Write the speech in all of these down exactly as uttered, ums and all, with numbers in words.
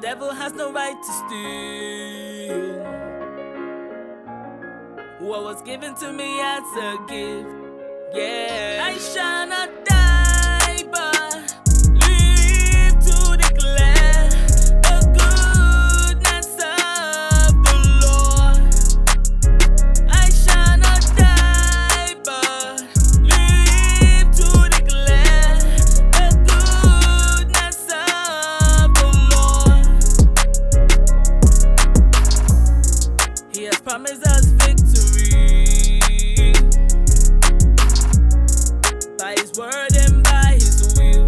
devil has no right to steal what was given to me as a gift. Yeah, I shall not die, but live to declare the goodness of the Lord. I shall not die, but live to declare the goodness of the Lord. He has promised us victory by His word and by His will.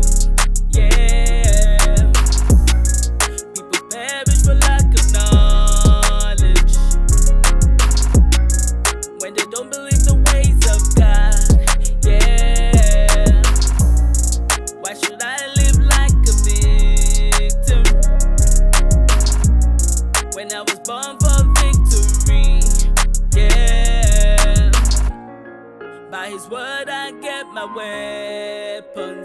Yeah, people perish for lack of knowledge when they don't believe the ways of God. Yeah, why should I live like a victim when I was born for victory? Yeah, by His word I get my weapons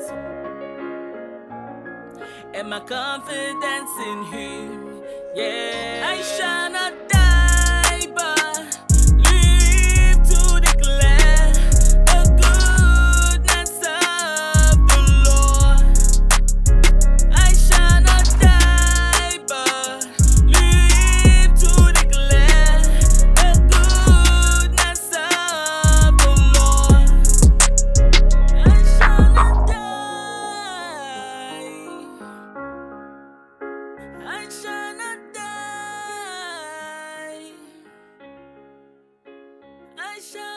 and my confidence in Him. Yeah, I shall not die, but live to declare the goodness of the Lord. I shall not die, but live to declare the goodness of the Lord. I shall not die. I shall not die. I shall